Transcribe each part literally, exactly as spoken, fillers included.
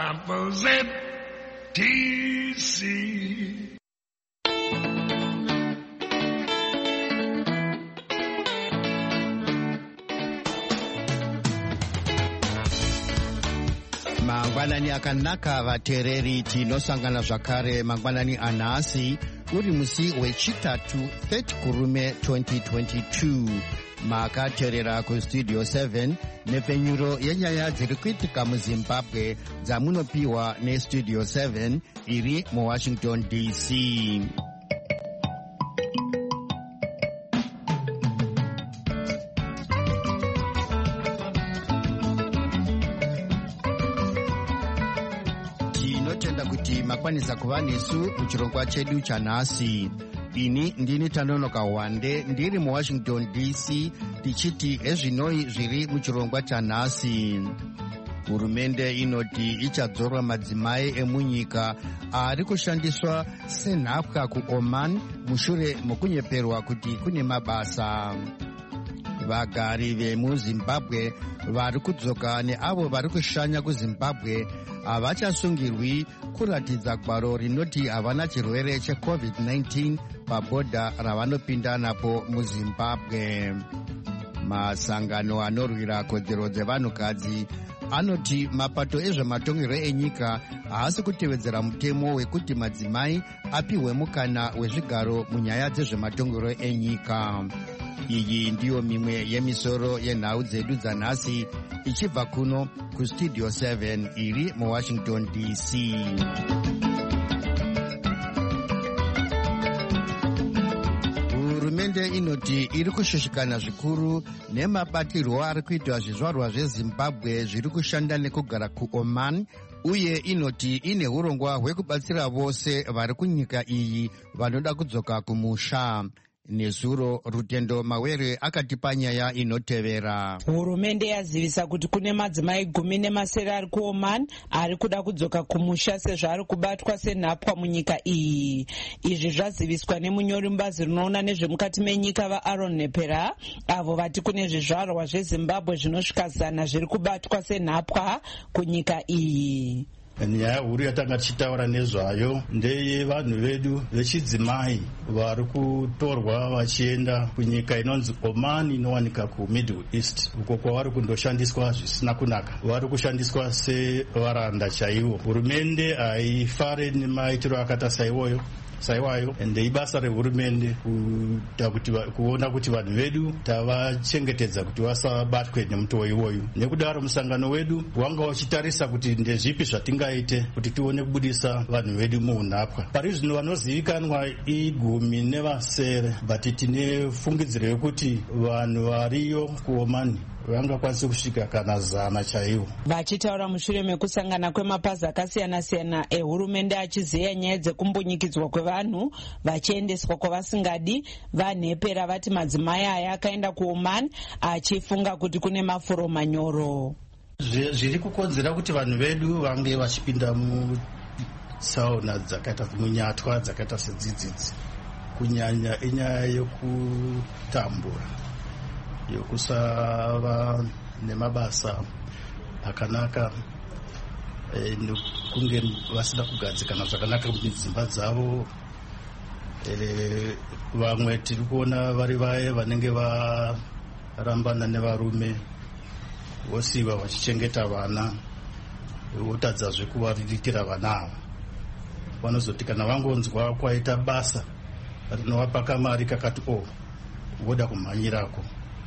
Papa's at T C. Mangwanani akanaka vatereri tinosangana zvakare mangwanani anhasi uri musi wechitatu third kurume twenty twenty-two. Makateerera kustudio seven nepfenyuro yenyaya dziri kuitika muzimbabwe dzamunopiwa nestudio seven iri muwashington D C. Tinotenda kuti makwanisa kuva nesu muchirongwa chedu chanhasi. Ini ndini Tanonoka Wande ndiri muwashington D C tichiti ezvinoi zviri muchirongwa chanhasi. Hurumende inoti ichadzorwa madzimai emunyika ari kushandiswa senhapwa kuOman mushure mokunyeperwa kuti kune mabasa. Vagari vemuzimbabwe vari kudzoka neavo vari kushanya kuzimbabwe havachasungirwi kuratidza gwaro rinoti havana chirwere checovid nineteen pabhodha ravanopinda napo muzimbabwe. Masangano anorwira kodzero dzevanhukadzi anoti mapato ezvematongerwo enyika haasi kutevedzera mutemo wekuti madzimai apiwe mukana wezvigaro munyaya dzezvematongerwo enyika. Iyi ndiyo mimwe yemisoro yenhau dzedu dzanhasi ichibva kuno kustudio seven iri muwashington D C. Hurumende inoti iri kushushikana zvikuru nemabatirwo ari kuitwa zvizvarwa zvezimbabwe zviri kushanda nekugara kuOman, uye inoti ine urongwa hwekubatsira vose vari kunyika iyi vanoda kudzoka kumusha. Nezuro Rutendo Mawere akatipa nyaya inotevera. Hurumende yazivisa kuti kune madzimai gumi nemasere ari kuOman ari kuda kudzoka kumusha sezvo ari kubatwa senhapwa munyika iyi. Izvi zvaziviswa nemunyori mubazi rinoona nezvemukati menyika vaAaron Nepera, avo vati kune zvizvarwa zveZimbabwe zvinosvika zana zviri kubatwa senhapwa kunyika iyi. Nyaya huru yatanga tichitaura nezvayo ndeye vanhu vedu vechidzimai vari kutorwa vachienda kunyika inonzi Oman inowanika kuMiddle East, uko kwavari kundoshandiswa zvisina kunaka. Vari kushandiswa sevaranda chaivo. Hurumende haifare nemaitiro akata saiwoyo saiwayo ende ibasa rehurumende kuona kuti vanhu vedu tavachengetedza kuti vasabatwe nemutoo iwoyu. Nekudaro musangano wedu wanga uchitarisa kuti ndezvipi zvatingaite kuti tione kubudisa vanhu vedu muunhapwa. Pari zvino vanozivikanwa igumi nevasere, but tine fungidziro yekuti vanhu variyo kuOman vangakwanisa kusvika kana zana chaivo. Vachitaura mushure mekusangana kwemapazi akasiyana-siyana ehurumende achizeya nyaya dzekumbunyikidzwa kwevanhu vachiendeswa kwavasingadi, vaNepera vati madzimai aya akaenda kuOman achifunga kuti kune mafuro manyoro. Zviri kukonzera kuti vanhu vedu vange vachipinda mutsaona dzakaita munyatwa dzakaita sedzidzidzi, kunyanya inyaya yokutambura, yokusava nemabasa akanaka, e, kunge vasina kugadzikana zvakanaka mudzimba dzavo. E, vamwe tiri kuona vari vaye vanenge varambana nevarume vosiva vachichengeta vana, votadzazve kuvariritira vana ava. Vanozoti kana vangonzwa kwaita basa rinovapa kamari kakati o voda kumhanyirako.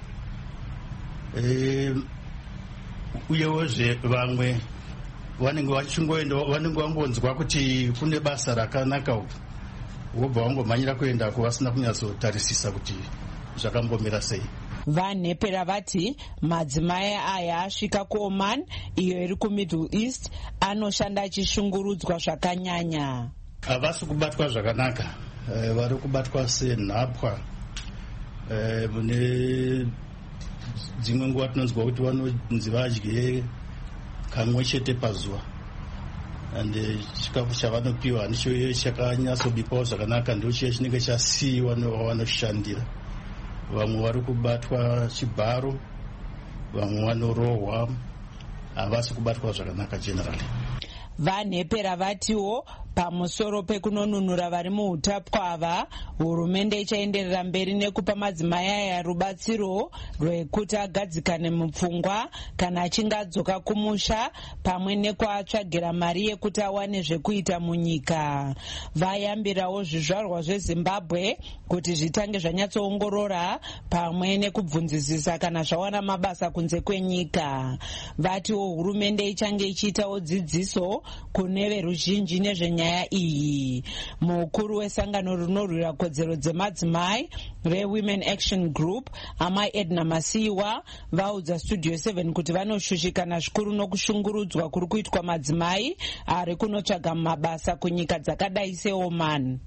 E, uyewozve vamwe vanenge vachingoenda, vanenge vangonzwa kuti kune basa rakanaka vobva vangomhanyira kuendako vasina kunyatsotarisisa kuti zvakambomira sei. VaNepera vati madzimai aya asvika kuOman iyo iri kuMiddle East anoshanda achishungurudzwa zvakanyanya. Havasi kubatwa zvakanaka, e, vari kubatwa senhapwa. E, mune dzimwe nguva tinonzwa kuti vanonzi vadye kamwe chete pazuva, ande chikafu chavanopiwa handicho chakanyatsobikwawo zvakanaka, ndo chiya chinenge chasiyiwa nevavanoshandira. Vamwe vari kubatwa chibharo, vamwe vanorohwa, havasi kubatwa zvakanaka generally. vanhepera vatiwo pamusoro pekunonunura vari muutapwava, hurumende ichaenderera mberi nekupa madzimai aya rubatsiro rwekuti agadzikane mupfungwa kana achinge adzoka kumusha, pamwe nekuatsvagira mari yekuti awane zvekuita munyika. Vayambirawo zvizvarwa zveZimbabwe kuti zvitange zvanyatsoongorora pamwe nekubvunzisisa kana zvawana mabasa kunze kwenyika. Vatiwo hurumende ichange ichiitawo dzidziso kune veruzhinji nezvenyaya iyi. Mukuru wesangano rinorwira kodzero dzemadzimai reWomen Action Group, Amai Edna Masiwa, vaudza Studio seven kuti vanoshushikana zvikuru nokushungurudzwa kuri kuitwa madzimai ari kunotsvaga mabasa kunyika dzakadai seOman.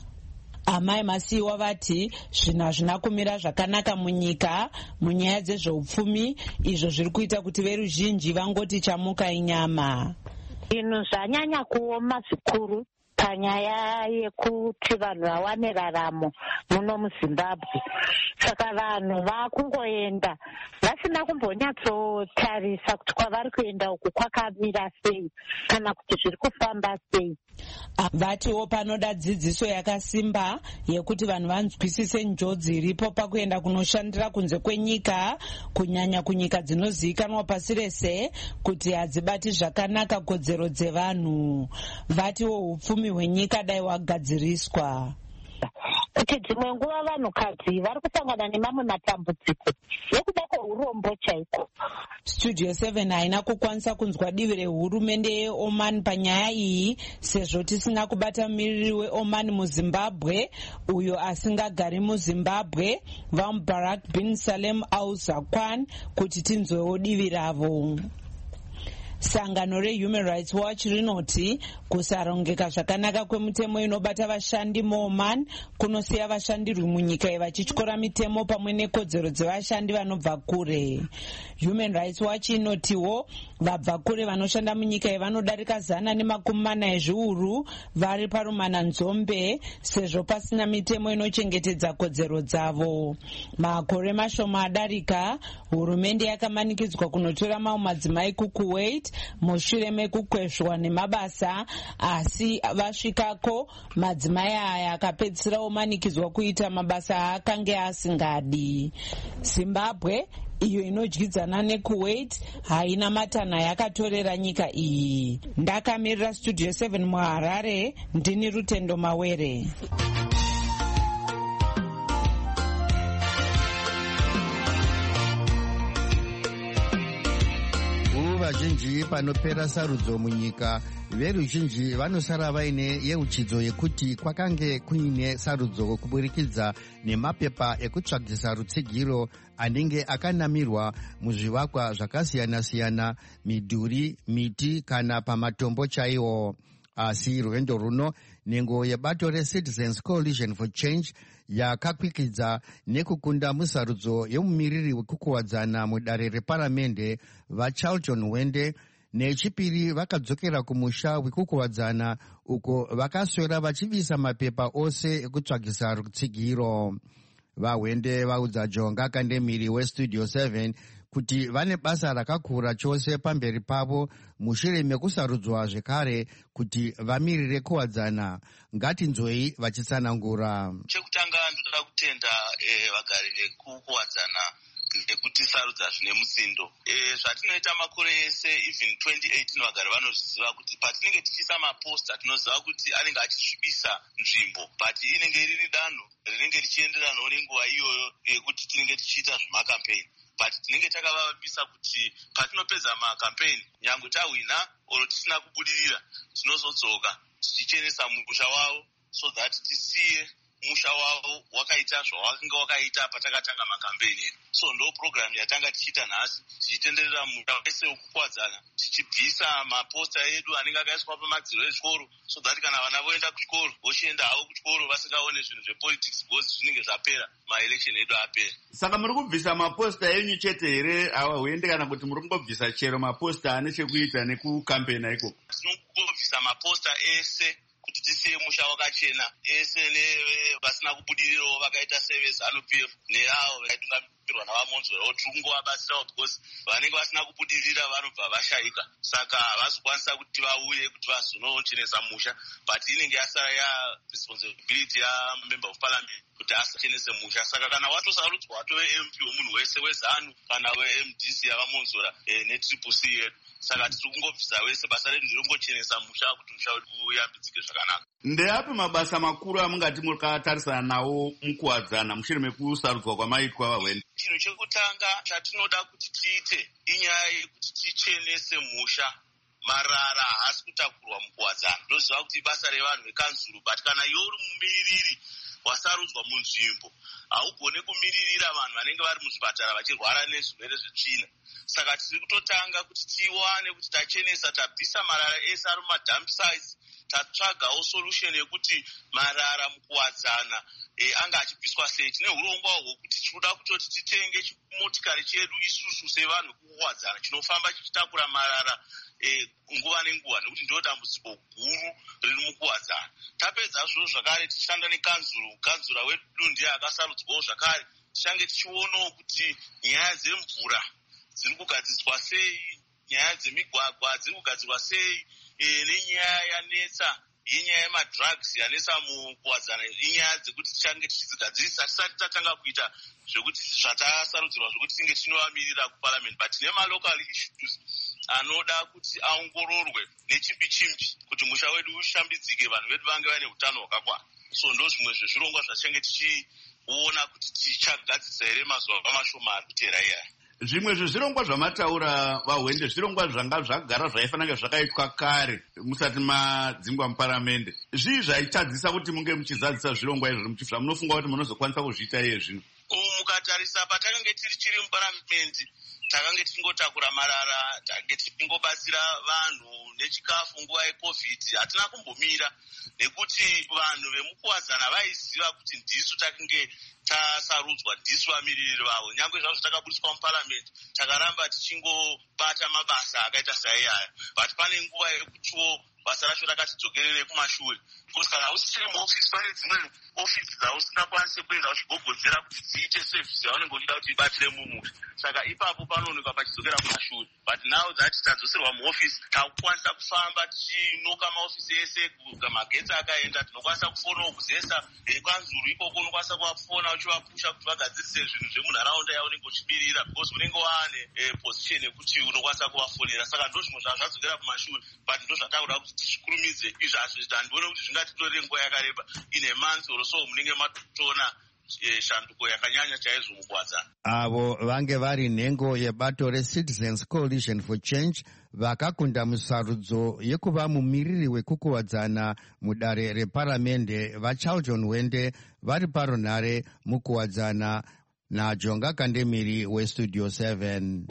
Amai Masiwa vati zvinhu hazvina kumira zvakanaka munyika munyaya dzezveupfumi, izvo zviri kuita kuti veruzhinji vangoti chamuka inyama. Zvinhu zvanyanya kuoma zvikuru panyaya yekuti vanhu vawane raramo muno muZimbabwe. Saka vanhu vakungoenda vasina kumbonyatsotarisa kuti kwavari kuenda uku kwakamira sei kana kuti zviri kufamba sei. Vatiwo panoda dzidziso yakasimba yekuti vanhu vanzwisise njodzi iripo pakuenda kunoshandira kunze kwenyika, kunyanya kunyika dzinozivikanwa pasi rese kuti hadzibati zvakanaka kodzero dzevanhu. Vatiwo upfumi hwenyika dai hwagadziriswa. Kuti dzimwe nguva vanhukadzi vari kusangana nemamwe matambudziko nekuda kweurombo chaiko. Studio seven haina kukwanisa kunzwa divi rehurumende yeOman panyaya iyi, sezvo tisina kubata mumiriri weOman muZimbabwe uyo asingagari muZimbabwe, vaMubarak bin Salem Al Zakwan, kuti tinzwewo divi ravo. Sangano reHuman Rights Watch rinoti kusarongeka zvakanaka kwemutemo inobata vashandi muOman kunosiya vashandirwi munyika vachityora mitemo pamwe nekodzero dzevashandi vanobva kure. Human Rights Watch inotiwo vabva kure vanoshanda munyika vanodarika zana nemakumi mana ezviuru vari parumana nzombe, sezvo pasina mitemo inochengetedza kodzero dzavo. Makore mashoma adarika, hurumende yakamanikidzwa kunotora mamwe madzimai kuKuwait mushure mekukwezvwa nemabasa, asi vasvikako madzimai aya akapedzisira omanikidzwa kuita mabasa aakange asingadi. Zimbabwe iyo inodyidzana neKuwait haina matanha yakatorera nyika iyi. Ndakamirira Studio seven muHarare, ndini Rutendo Mawere. Vazhinji panopera sarudzo munyika, veruzhinji vanosara vaine yeuchidzo yekuti kwakange kuine sarudzo kuburikidza nemapepa ekutsvagisa rutsigiro anenge akanamirwa muzvivakwa zvakasiyana-siyana, midhuri, miti kana pamatombo chaiwo. Asi rwendo runo, nhengo yebato reCitizens Coalition for Change yakakwikidza nekukunda musarudzo yomumiriri wekukuwadzana mudare reparamende vaCharlton Wende, nechipiri vakadzokera kumusha wekukuwadzana uko vakaswera vachivisa mapepa ose ekutsvagisa rutsigiro. VaWende vaudza Jonga Kandemiri weStudio seven kuti vane basa rakakura chose pamberi pavo mushure mekusarudzwa zvekare kuti vamirire kuwadzana. Ngatinzwei vachitsanangura. Chekutanga ndoda kutenda eh, vagari vekuwadzana nekuti sarudza zvine musindo. Eh, zvatinoita makore ese even twenty eighteen vagari vanozviziva kuti patinenge tichiisa maposta tinoziva kuti anenge achisvibisa nzvimbo, but inenge riri danho rinenge richienderanawo nenguva iyoyo yekuti tinenge tichiita zvemakampeni. But tinenge takavavisa kuti patinopedza makampeni, nyange tawina oro tisina kubudirira, tinozodzoka tichichenesa musha wavo so that tisiye musha wavo wakaita zvawakanga wakaita patakatanga makampeni. So ndo program yatanga tichiita nhasi, tichitenderera musha wese wekukwadzana, tichibvisa maposta edu anenge akaiswa pamadziro ezvikoro, so that kana vana voenda kuchikoro vochienda havo kuchikoro vasingaone zvinhu zvepolitics because zvinenge zvapera, maelection edu apera. Saka muri kubvisa maposta enyu chete here Huende, kana kuti muri kungobvisa chero maposta ane chekuita nekukampeni ikoko? Tinongobvisa maposta ese kuti tisiye musha wakachena, ese vasina kubudirirawo vakaita seveZANU-P F neavo vanotongerwa navamonzwerawo tiri kungovabatsirawo because vanenge vasina kubudirira vanobva vashayika, saka havazokwanisa kuti vauye kuti vazonochenesa musha, but inenge yasara yaresponsibility yamember of parliament kuti asachenese musha. Saka kana watosarudzwa watove M P wemunhu wese wezanu kana we-M D C yavamonzora eh, ne-triple C yedu, saka tiri kungobvisa wese basa redu ndirongochenesa musha kuti musha wedu uyambidzike zvakanaka. Ndeapi mabasa makuru amungati mukatarisana nawo mukuwadzana mushure mekusarudzwa kwamaitwa vahwende? Chinhu chekutanga chatinoda kuti tiite inyaya yekuti tichenese musha. Marara haasi kutakurwa mukuwadzana. Ndoziva kuti basa revanhu vekanzuru, but kana iwe uri mumiririri wasarudzwa munzvimbo haugone kumiririra vanhu vanenge vari muzvipatara vachirwara nezvirwere zvetsvina. Saka tiri kutotanga kuti tiwane kuti tachenesa, tabvisa marara ese ari mumadump sites, tatsvagawo solution yekuti marara mukuwadzana e, anga achibviswa sei. Tine urongwa hwokuti tinoda kutoti titenge chimotikari chedu isusu sevanhu kukuwadzana chinofamba chichitakura marara e, nguva nenguva, nekuti ndo dambudziko guru riri mukuwadzana. Tapedza zviro zvakare tichishanda nekanzuru, kanzura wedu ndiye akasarudzwawo zvakare, tichange tichionawo kuti nyaya dzemvura dziri kugadzirwa sei, nyaya dzemigwagwa dziri kugadzirwa sei, e, nenyaya yanetsa yenyaya yemadrugs yanetsa mukuwadzana, inyaya dzekuti tichange tichidzigadzirisa tisati tatanga kuita zvekuti zvatasarudzirwa zvekuti tinge tinovamirira kuparliament, but tine malocal issues anoda kuti aongororwe nechimbi chimbi kuti musha wedu ushambidzike, vanhu vedu vange vaine utano hwakakwana. So ndo zvimwe zvezvirongwa zvachange tichiona kuti tichagadzirisa here mazuva mashoma ari kutera iyaya. Zvimwe zvezvirongwa zvamataura vahwende zvirongwa zvanga zvagara zvaifanira zvakaitwa kare musati madzingwa muparamende. Zvii zvaitadzisa kuti munge muchizadzisa zvirongwa izvozvo muchifira munofunga kuti munozokwanisa kuzviita iye zvino? Mukatarisa patange tiri chiri muparamende takange tichingotakura marara, takange tichingobatsira vanhu nechikafu nguva yeCovid, hatina kumbomira nekuti vanhu vemukuwadzana vaiziva kuti ndisu takange tasarudzwa, ndisu vamiririri vavo. Nyangwe zvazvo takaburiswa muparamende takaramba tichingobata mabasa akaita saiyaya, but pane nguva yekutiwo basa racho rakatidzokerere kumashure. Because kana usichiri muofisi pane dzimwe ofisi dzausingakwanisi kuenda uchigogodzera kuti dziite service yaunenge uchida kuti ibatsire mumusha. Saka ipapo panoonekwa pachidzokera kumashure. But now dzati tadzoserwa muofisi takukwanisa kufamba tichinoka maofisi ese, magetsi akaenda tinokwanisa kufonawo kuzesa kanzuru ikoko, unokwanisa kuvafona uchivapusha kuti vagadzirise zvinhu zvemunharaunda yaunenge uchimirira, because unenge waane position yekuti unokwanisa kuvafonera. Saka ndo zvimwe zvazvadzokera kumashure, but ndo zvatakuda kuti tichikurumidze izvazvo handione kuti zvingatitorere nguva yakareba. In a month or so munenge matona shanduko yakanyanya chaizvo mukuwadzana. Avo vange vari nhengo yebato reCitizens Coalition for Change vakakunda musarudzo yekuva mumiriri wekukuwadzana mudare reparamende vaCharlton Wende vari paronhare mukuwadzana naJonga Kandemiri weStudio seven.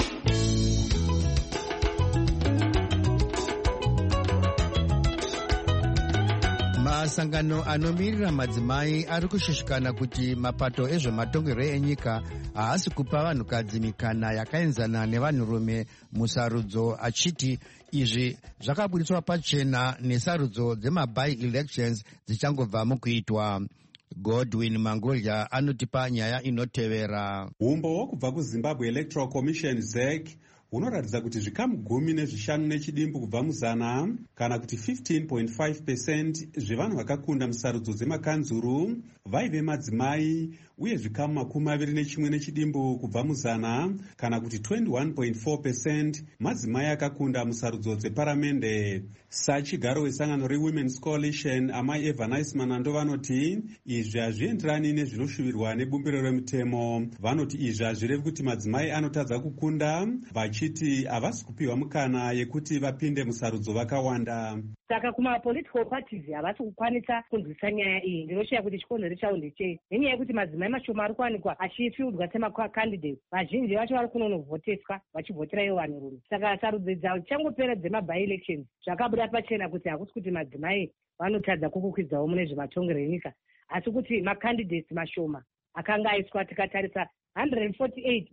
Masangano anomirira madzimai ari kushushikana kuti mapato ezvematongerwo enyika haasi kupa vanhukadzi mikana yakaenzana nevanhurume musarudzo, achiti izvi zvakaburiswa pachena nesarudzo dzemaby elections dzichangobva mukuitwa. Godwin Mangolya anotipa nyaya inotevera. Umbo hwekubva kuZimbabwe Electoral Commission Z E C hunoratidza kuti zvikamu gumi nezvishanu nechidimbu kubva muzana kana kuti fifteen point five percent zvevanhu vakakunda musarudzo dzemakanzuru vaive madzimai, uye zvikamu makumi maviri nechimwe nechidimbu kubva muzana kana kuti twenty-one point four percent madzimai akakunda musarudzo dzeparamende. Sachigaro wesangano reWomen's Coalition amai Eva Naisman vanoti izvi hazvienderani nezvinoshuvirwa nebumbiro remutemo. Vanoti izvi hazvirevi kuti madzimai anotadza kukunda, vachiti havasi kupiwa mukana yekuti vapinde musarudzo vakawanda. Saka kuma-political parties havasi kukwanisa kunzwisa nyaya iyi. Ndinoshiya kuti chikonzero chawo ndechei, nenyaya yekuti madzimai mashoma ari kuwanikwa achifieldwa semacandidates, vazhinji vacho vari kunonovhoteswa vachivhotera ivo vanhurume. Saka sarudzo dzavo dzichangopera dzemaby elections zvakabuda pachena kuti hakusi kuti madzimai vanotadza kukukwidzawo mune zvematongero enyika, asi kuti macandidates mashoma akanga aiswa tikatarisa one hundred forty-eight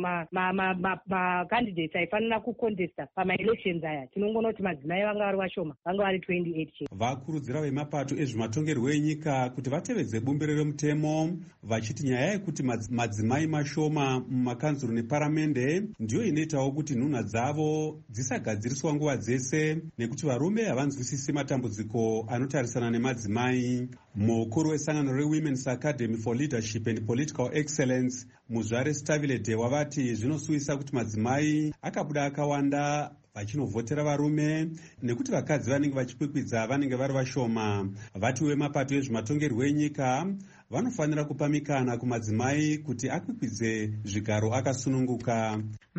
macandidates aifanira kucontesta pamaelections aya. Tinongoona kuti madzimai vanga vari vashoma, vanga vari twenty-eight chete. Vakurudzira vemapato ezvematongerwo enyika kuti vatevedze bumbiro remutemo, vachiti nyaya yekuti madzimai mashoma mumakanzuro neparamende ndiyo inoitawo kuti nhunha dzavo dzisagadziriswa nguva dzese, nekuti varume havanzwisisi matambudziko anotarisana nemadzimai. Mukuru wesangano reWomen's Academy for Leadership and Political Excellence Muzvare Stavile Dewa vati zvinosuvisa kuti madzimai akabuda akawanda vachinovhotera varume nekuti vakadzi vanenge vachikwikwidza vanenge vari vashoma. Vati wemapato ezvematongerwo enyika vanofanira kupa mikana kumadzimai kuti akwikwidze zvigaro akasununguka.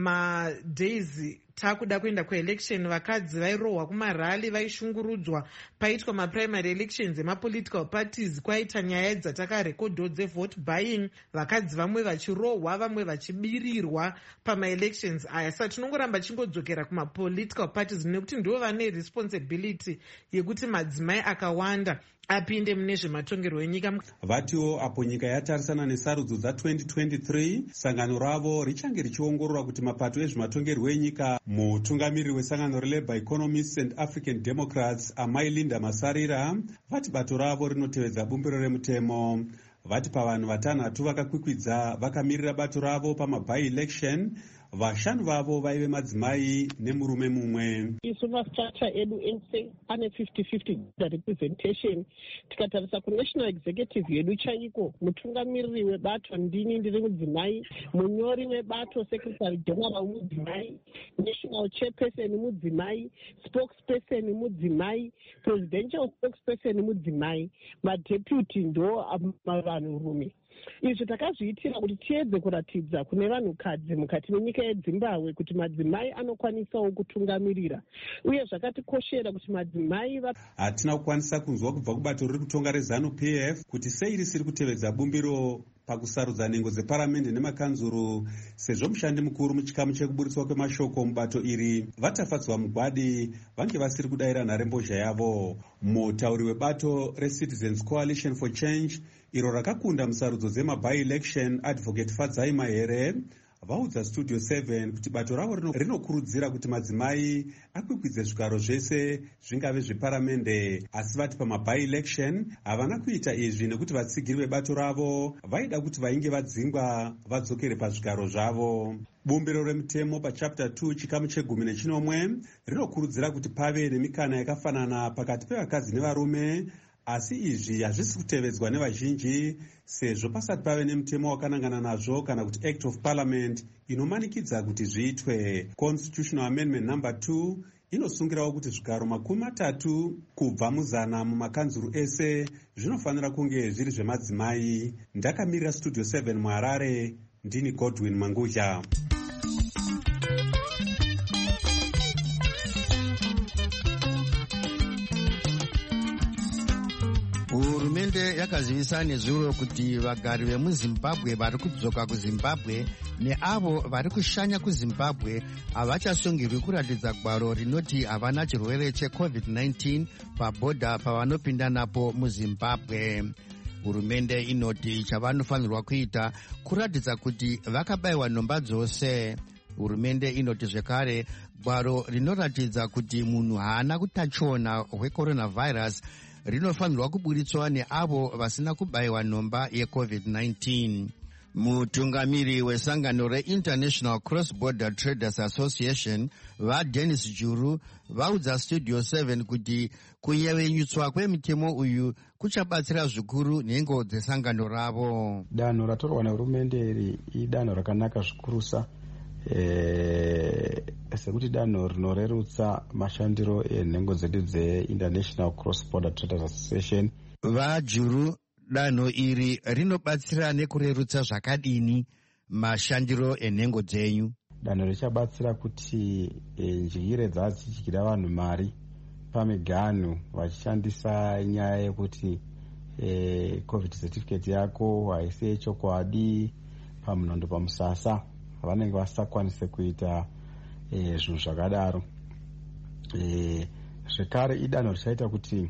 Madays takuda kuenda kuelection, vakadzi vairohwa kumarali, vaishungurudzwa paitwa maprimary elections emapolitical parties. Kwaita nyaya dzatakarekodho dzevote buying, vakadzi vamwe vachirohwa, vamwe vachibirirwa pamaelections aya. Saka tinongoramba chingodzokera kumapolitical parties nekuti ndivo vane responsibility yekuti madzimai akawanda apinde mune zvematongerwo enyika. Vatiwo apo nyika yatarisana nesarudzo dza-twenty twenty-three, sangano ravo richange richiongorora kuti mapato ezvematongerwo enyika. Mutungamiriri wesangano reLabour Economists and African Democrats Amai Linda Masarira vati bato ravo rinotevedza bumbiro remutemo. Vati pavanhu vatanhatu vakakwikwidza vakamirira bato ravo pamaby-election, vashanu vavo vaive madzimai nemurume mumwe. Isu mastrata edu ese ane fifty fifty representation. Tikatarisa kunational executive yedu chaiko, mutungamiriri webato ndini ndiri mudzimai, munyori webato secretary general mudzimai, national chairperson mudzimai, spokesperson mudzimai, presidential spokesperson mudzimai, madeputy ndo vanhurume. Izvi takazviitira kuti tiedze kuratidza kune vanhukadzi mukati menyika yeZimbabwe kuti madzimai anokwanisawo kutungamirira, uye zvakatikoshera kuti madzimai va... Hatina kukwanisa kunzwa kubva kubato riri kutonga reZANU-P F kuti sei risiri kutevedza bumbiro pakusarudza nhengo dzeparamende nemakanzuru, sezvo mushandi mukuru muchikamu chekuburitswa kwemashoko mubato iri vatafadzwa mugwadi vange vasiri kudayira nharembozha yavo. Mutauri webato reCitizens Coalition for Change iro rakakunda musarudzo dzemaby-election Advocate Fadzai Mahere vaudza Studio seven kuti bato ravo rinokurudzira kuti madzimai akwikwidze zvigaro zvese zvingave zveparamende, asi vati pamaby-election havana kuita izvi nekuti vatsigiri vebato ravo vaida kuti vainge vadzingwa vadzokere pazvigaro zvavo. Bumbiro remutemo pachapter two chikamu chegumi nechinomwe rinokurudzira kuti pave nemikana yakafanana pakati pevakadzi nevarume, asi izvi hazvisi kutevedzwa nevazhinji sezvo pasati pave nemutemo wakanangana nazvo kana kuti Act of Parliament inomanikidza kuti zviitwe. Constitutional Amendment number two inosungirawo kuti zvigaro makumi matatu kubva muzana mumakanzuru ese zvinofanira kunge zviri zvemadzimai. Ndakamirira Studio seven muHarare, ndini Godwin Manguja. Hurumende yakazivisa nezuro kuti vagari vemuZimbabwe vari kudzoka kuZimbabwe neavo vari kushanya kuZimbabwe havachasungirwi kuratidza gwaro rinoti havana chirwere checovid nineteen pabhodha pavanopinda napo muZimbabwe. Hurumende inoti chavanofanirwa kuita kuratidza kuti vakabayiwa nhomba dzose. Hurumende inoti zvekare gwaro rinoratidza kuti munhu haana utachiona hwecoronavirus rinofanirwa kuburitswa neavo vasina kubayiwa nhomba yecovid nineteen. Mutungamiri wesangano reInternational Cross Border Traders Association vaDennis Juru vaudza Studio seven kuti kuyevenyutswa kwemitemo uyu kuchabatsira zvikuru nhengo dzesangano ravo. Danho ratorwa nehurumende iri idanho rakanaka zvikurusa, Eh, sekuti danho rinorerutsa mashandiro enhengo dzedu dzeInternational Cross Border Traders Association. VaJuru, danho iri rinobatsira nekurerutsa zvakadini mashandiro enhengo dzenyu? Danho richabatsira kuti eh, njigire dzadzityira vanhu mari pamiganhu vachishandisa nyaya yekuti eh, covid certificate yako haisi yechokwadi pamunondo pamusasa vanenge vasakwanise kuita e, zvinhu zvakadaro. E, zvekare idanho richaita kuti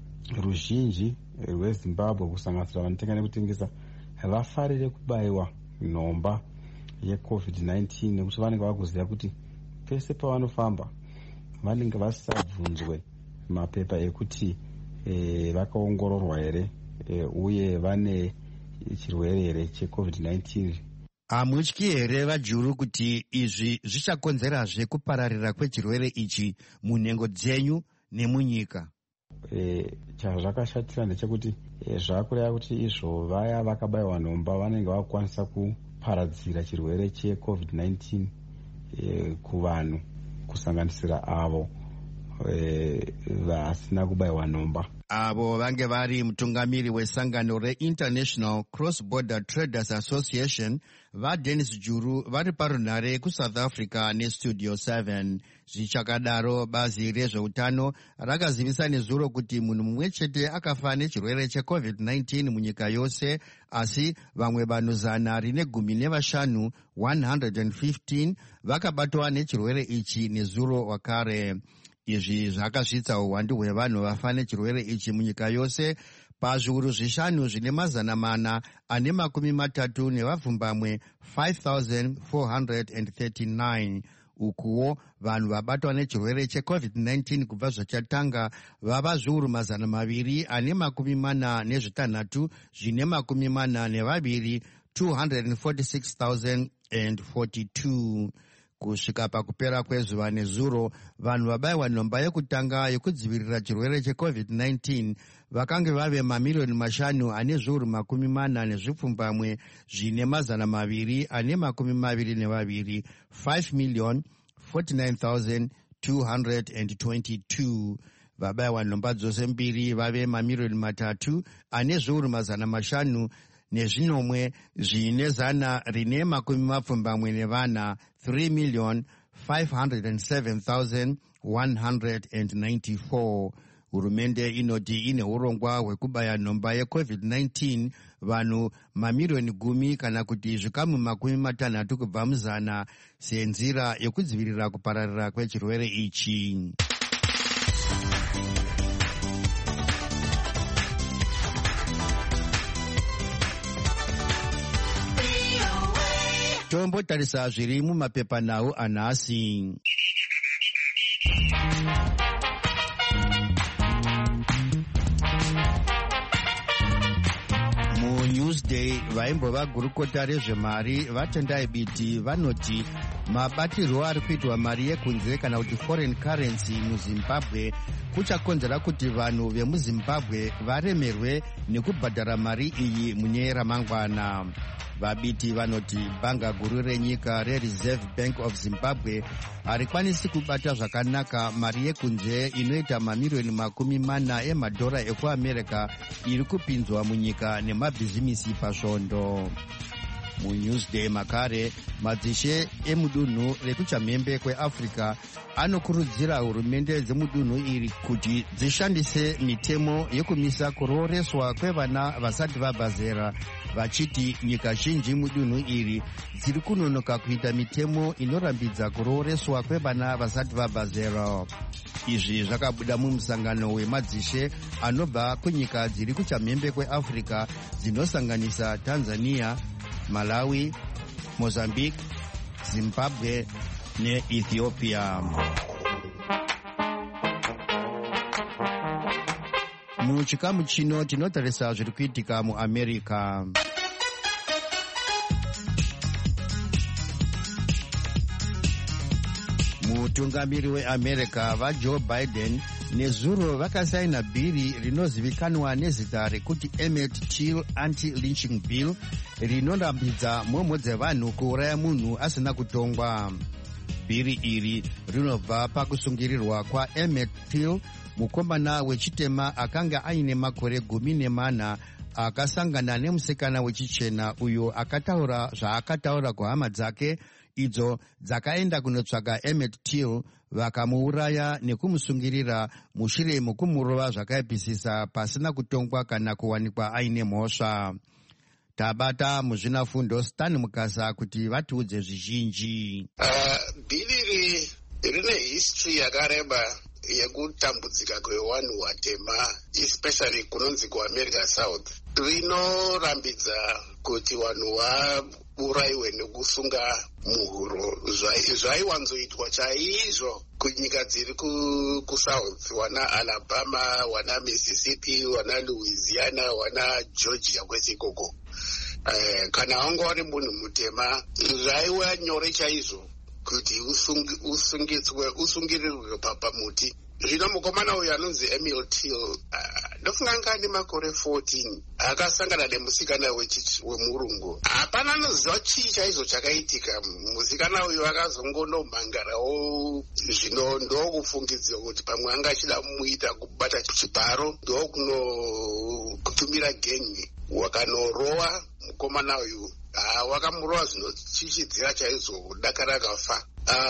ruzhinji rweZimbabwe kusanganisira vanotenga nekutengesa vafarire kubayiwa nhomba yecovid nineteen nekuti vanenge vakuziva kuti pese pavanofamba vanenge vasabvunzwe mapepa ekuti e, vakaongororwa here e, uye vane chirwere here checovid nineteen. hamutyi here vajuru kuti izvi zvichakonzerazve kupararira kwechirwere ichi munhengo dzenyu nemunyika? E, chazvakashatira ndechekuti e, zvakureva kuti izvo vaya vakabayiwa nhomba vanenge vakukwanisa kuparadzira chirwere checovid nineteen e, kuvanhu kusanganisira avo e, vasina kubayiwa nhomba. avo vange vari mutungamiri wesangano reInternational Cross Border Traders Association vaDennis Juru vari parunhare kuSouth Africa nestudio seven. Zvichakadaro bazi rezveutano rakazivisa nezuro kuti munhu mumwe chete akafa nechirwere checovid nineteen munyika yose, asi vamwe vanhu zana rine gumi nevashanu one hundred fifteen vakabatwa nechirwere ichi nezuro wakare. Izvi zvakasvitsa uwandu hwevanhu vafa nechirwere ichi munyika yose pazviuru zvishanu zvine mazana mana ane makumi matatu nevapfumbamwe five thousand four hundred thirty-nine. Ukuwo vanhu vabatwa nechirwere checovid nineteen kubva zvachatanga vava zviuru mazana maviri ane makumi mana nezvitanhatu zvine makumi mana nevaviri two hundred forty-six thousand forty-two. Kusvika pakupera kwezuva nezuro, vanhu vabayiwa nhomba yekutanga yekudzivirira chirwere checovid nineteen vakange vave mamiliyoni mashanu ane zviuru makumi mana nezvipfumbamwe zvine mazana maviri ane makumi maviri nevaviri five million forty-nine thousand two hundred twenty-two. Vabayiwa nhomba dzose mbiri vave mamiliyoni matatu ane zviuru mazana mashanu nezvinomwe zvine zana rine makumi mapfumbamwe nevana three million five hundred seven thousand one hundred ninety-four. Hurumende inoti ine urongwa hwekubaya nhomba yecovid nineteen vanhu mamiliyoni gumi kana kuti zvikamu makumi matanhatu kubva muzana senzira yekudzivirira kupararira kwechirwere ichi. Tombotarisa zviri mumapepanhau anhasi. muNewsday vaimbova gurukota rezvemari vatendai biti vanoti mabatirwo ari kuitwa mari yekunze kana kuti foreign currency muZimbabwe kuchakonzera kuti vanhu vemuZimbabwe varemerwe nekubhadhara mari iyi mune ramangwana. Vabiti vanoti bhanga guru renyika reReserve Bank of Zimbabwe harikwanisi kubata zvakanaka mari yekunze inoita mamiliyoni makumi mana emadhora ekuamerica iri kupinzwa munyika nemabhizimisi pasvondo. muNewsday makare madzishe emudunhu rekuchamhembe kweAfrica anokurudzira hurumende dzemudunhu iri kuti dzishandise mitemo yekumisa kuroreswa kwevana vasati vabva zera, vachiti nyika zhinji mudunhu iri dziri kunonoka kuita mitemo inorambidza kuroreswa kwevana vasati vabva zera. Izvi zvakabuda mumusangano wemadzishe anobva kunyika dziri kuchamhembe kweAfrica dzinosanganisa Tanzania, Malawi, Mozambique, Zimbabwe neEthiopia. Muchikamu chino tinotarisa zviri kuitika muAmerica. Mutungamiri weAmerica vaJoe Biden nezuro vakasaina bhiri rinozivikanwa nezita rekuti Emmett Till Anti-Lynching Bill rinorambidza mhomho dzevanhu kuuraya munhu asina kutongwa. Bhiri iri rinobva pakusungirirwa kwaEmmett Till, mukomana wechitema akanga aine makore gumi nemana akasangana nemusikana wechichena uyo akataura zvaakataura kuhama dzake idzo dzakaenda kunotsvaga Emmett Till vakamuuraya nekumusungirira mushure mekumurova zvakaipisisa pasina kutongwa kana kuwanikwa aine mhosva. Tabata muzvinafundo Stan Mukasa kuti vatiudze zvizhinji. Uh, bhili rine history yakareba yekutambudzika kwevanhu vatema especially kunonzi kuamerica south rinorambidza kuti vanhu vaurayiwe nekusunga muhuro zvaiwanzoitwa chaizvo kunyika dziri kusouth wana alabama wana mississippi wana louisiana wana georgia kwese ikoko. Uh, kana wanga wari munhu mutema zvaiva nyore chaizvo kuti usungitswe usungirirwe pamuti. Zvino mukomana uyu anonzi Emil Till ndofunga anga ane makore fourteen akasangana nemusikana wemurungu. Hapana anoziva chii chaizvo chakaitika. Musikana uyu akazongonomhangarawo zvino ndokufungidziwa kuti pamwe anga achida muita kubata chibharo ndokunokutumira gengi wakanorowa mukomana uyu. Wakamurova zvinochichidzira chaizvo dakara akafa.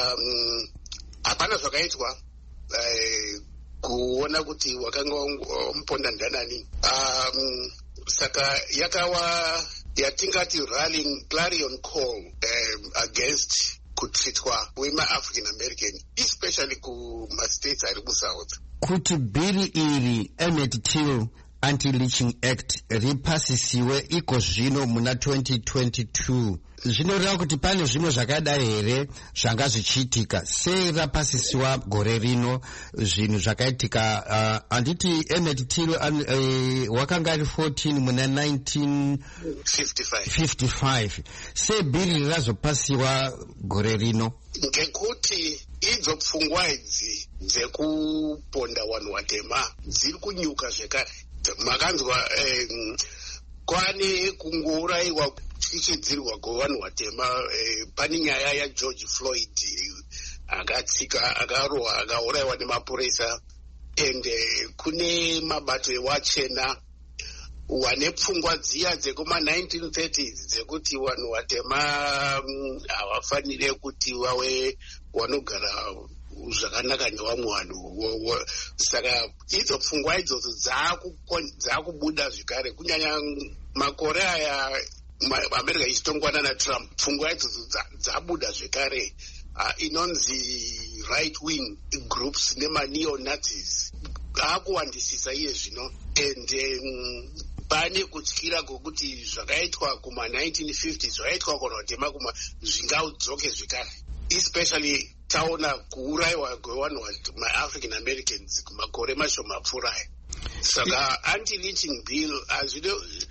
Hapana zvakaitwa Uh, kuona kuti wakanga wamuponda ndanani. Um, saka yakawa yatingati rallying clarion call um, against kutreatwa wema-African American especially kuma-states ari kusouth. Kuti bhiri iri Emmett Till Anti-Lynching Act ripasisiwe iko zvino muna twenty twenty-two zvinoreva kuti pane zvimwe zvakadai here zvanga zvichiitika sei rapasisiwa gore rino zvinhu zvakaitika. uh, anditi Emmett Till uh, wakanga ari fourteen muna nineteen fifty-five sei bhiri razopasiwa gore rino? Ngekuti idzo pfungwa idzi dzekuponda vanhu vatema dziri kunyuka zvekare. Makanzwa um, kwane kungourayiwa chichidzirwa kwevanhu vatema. Eh, pane nyaya yaGeorge Floyd akatsika akarohwa akaurayiwa nemapurisa and eh, kune mabato ewachena wane pfungwa dziya dzekuma nineteen thirties dzekuti vanhu vatema havafanire um, kuti vave vanogara zvakanaka nevamwe vanhu. Saka idzo pfungwa idzodzo dzaakubuda zvekare kunyanya makore aya America ichitongwana naTrump. Pfungwa idzodzo dzabuda zvekare. Uh, inonzi right wing groups nema-neo-Nazis akuwandisisa iye zvino and um, pane kutyira kwokuti zvakaitwa kuma nineteen fifties zvakaitwa kana vatema kuma zvingadzoke zvekare, especially taona kuurayiwa kwevanhu ma-African Americans kumakore mashoma apfuurayo. Saka anti-lynching bill azvide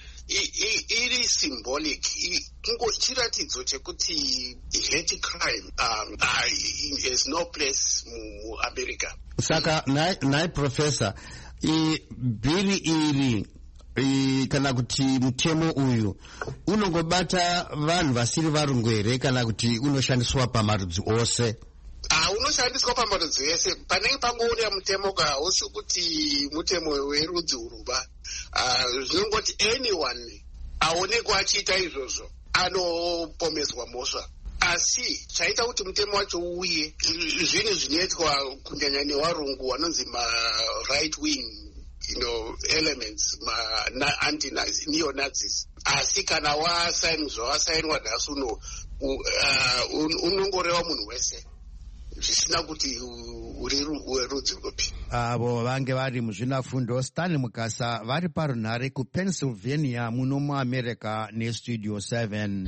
iri symbolic, ingo chiratidzo chekuti hate crime um, uh, has no place mu America. Saka nai, nai professor i bhiri iri I, kana kuti mutemo uyu unongobata vanhu vasiri varungu here kana kuti unoshandiswa pamarudzi ose? Ah, unoshandiswa pamarudzi ese. Panenge pangoona mutemo ka hausi kuti mutemo werudzi uruba. Ah, zvinongoti anyone aonekwa achiita izvozvo anopomeswa mhosva. Asi chaita kuti mutemo wacho uye zvinhu zvinoitwa kunyanya nevarungu vanonzi ma right wing, you know, elements, ma anti-Nazis, neo-Nazis. Asi kana wasaini zvawasainwa nhasi uno unongoreva munhu wese zvisina kuti uri werudzi rupi. Avo vange vari muzvinafundo Stanley Mukasa vari parunhare kuPennsylvania muno muAmerica neStudio seven.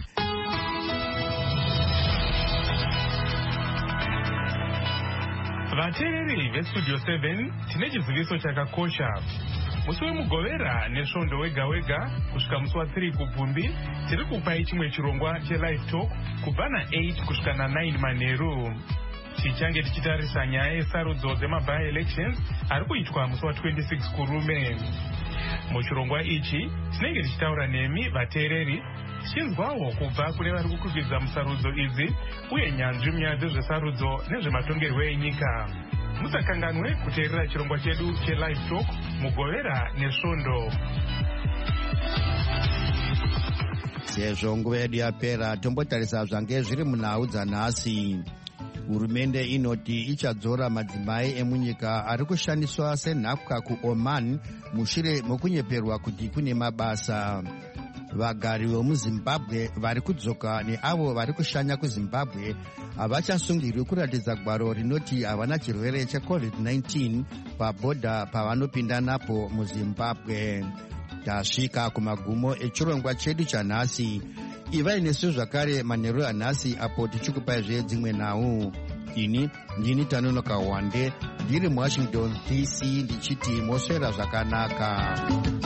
Vateereri veStudio seven tine chiziviso chakakosha. Musi wemugovera nesvondo wega wega kusvika musi wa3 kubvumbi tiri kupai chimwe chirongwa chelive talk kubva na8 kusvika na9 manheru. Tichange tichitarisa nyaya yesarudzo dzemaby elections ari kuitwa musi wa26 kurume. Muchirongwa ichi tinenge tichitaura nemi vateereri tichinzwawo kubva kune vari kukwikwidzwa musarudzo idzi uye nyanzvi munyaya dzezvesarudzo nezvematongerwo enyika. Musakanganwe kuteerera chirongwa chedu chelive talk mugovera nesvondo. Sezvo nguva yedu yapera tombotarisa zvange zviri munhau dzanhasi. Hurumende inoti ichadzora madzimai emunyika ari kushandiswa senhapwa kuOman mushure mokunyeperwa kuti kune mabasa. vagari vemuzimbabwe vari kudzoka neavo vari kushanya kuzimbabwe havachasungirwi kuratidza gwaro rinoti havana chirwere checovid nineteen pabhodha pavanopinda napo muzimbabwe. Tasvika kumagumo echirongwa chedu chanhasi. Ivai nesu zvakare manheru anhasi apo tichikupaizve dzimwe nhau. Ini ndini Tanonoka Wande ndiri muWashington D C ndichiti moswera zvakanaka.